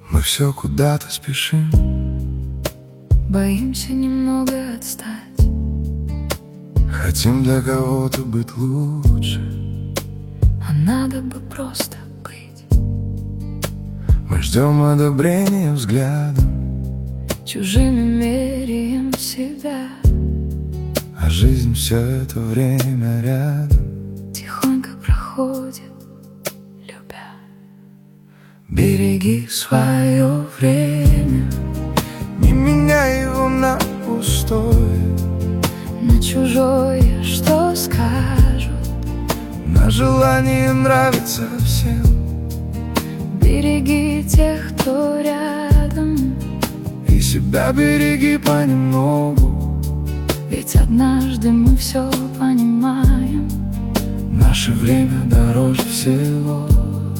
Мы все куда-то спешим, боимся немного отстать. хотим для кого-то быть лучше. А надо бы просто быть. Мы ждем одобрения взглядом, Чужими меряем себя. а жизнь все это время рядом. Тихонько проходит, любя. Береги свое время, не меняй его на пустое, На чужое, что скажут. на желание нравиться всем. Береги тех, кто рядом. И себя береги понемногу. Ведь однажды мы все понимаем. Наше время дороже всего.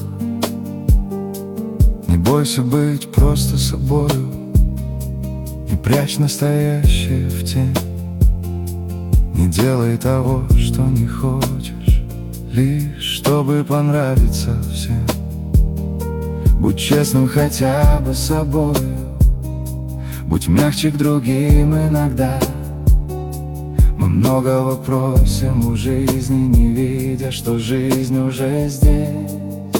Не бойся быть просто собою, не прячь настоящее в тень. Не делай того, что не хочешь, лишь чтобы понравиться всем. Будь честным хотя бы с собою, будь мягче к другим иногда. Мы многого просим у жизни, не видя, что жизнь уже здесь.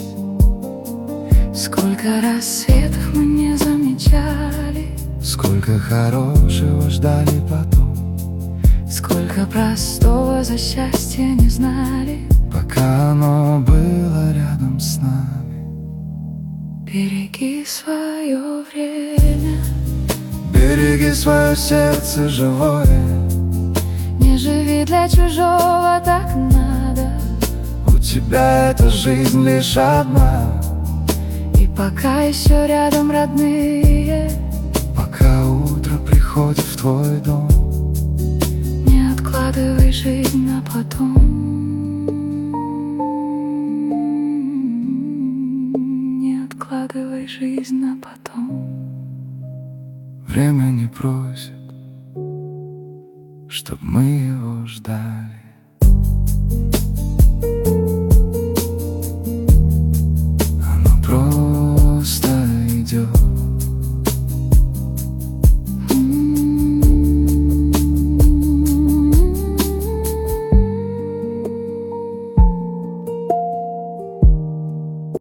Сколько рассветов мы не замечали, Сколько хорошего ждали потом, сколько простого за счастье не знали. пока оно было рядом с нами. Береги свое время, Береги свое сердце живое, не живи для чужого, так надо. у тебя эта жизнь лишь одна. И пока еще рядом родные, Пока утро приходит в твой дом, не откладывай жизнь на потом. Не откладывай жизнь на потом. время не просит, чтоб мы его ждали.